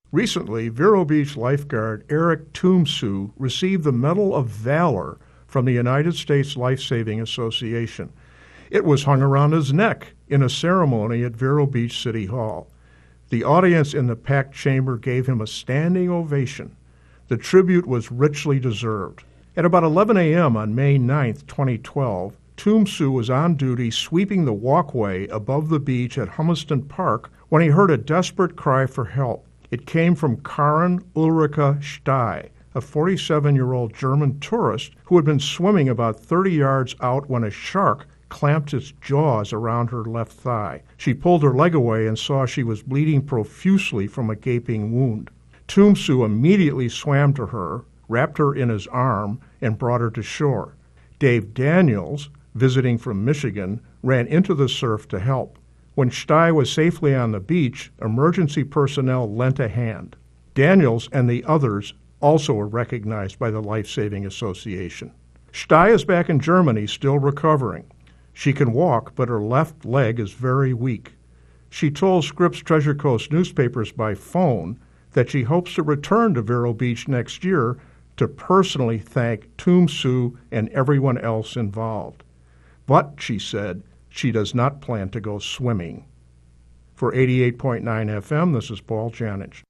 Recently, Vero Beach lifeguard Eric Toomsu received the Medal of Valor from the United States Life-Saving Association. It was hung around his neck in a ceremony at Vero Beach City Hall. The audience in the packed chamber gave him a standing ovation. The tribute was richly deserved. At about 11 a.m. on May 9, 2012, Toomsu was on duty sweeping the walkway above the beach at Humiston Park when he heard a desperate cry for help. It came from Karin Ulrika Stey, a 47-year-old German tourist who had been swimming about 30 yards out when a shark clamped its jaws around her left thigh. She pulled her leg away and saw she was bleeding profusely from a gaping wound. Toomsu immediately swam to her, wrapped her in his arm, and brought her to shore. Dave Daniels, visiting from Michigan, ran into the surf to help. When Stey was safely on the beach, emergency personnel lent a hand. Daniels and the others also were recognized by the Life-Saving Association. Stey is back in Germany, still recovering. She can walk, but her left leg is very weak. She told Scripps Treasure Coast newspapers by phone that she hopes to return to Vero Beach next year to personally thank Toomsu and everyone else involved. But, she said, she does not plan to go swimming. For 88.9 FM, this is Paul Janich.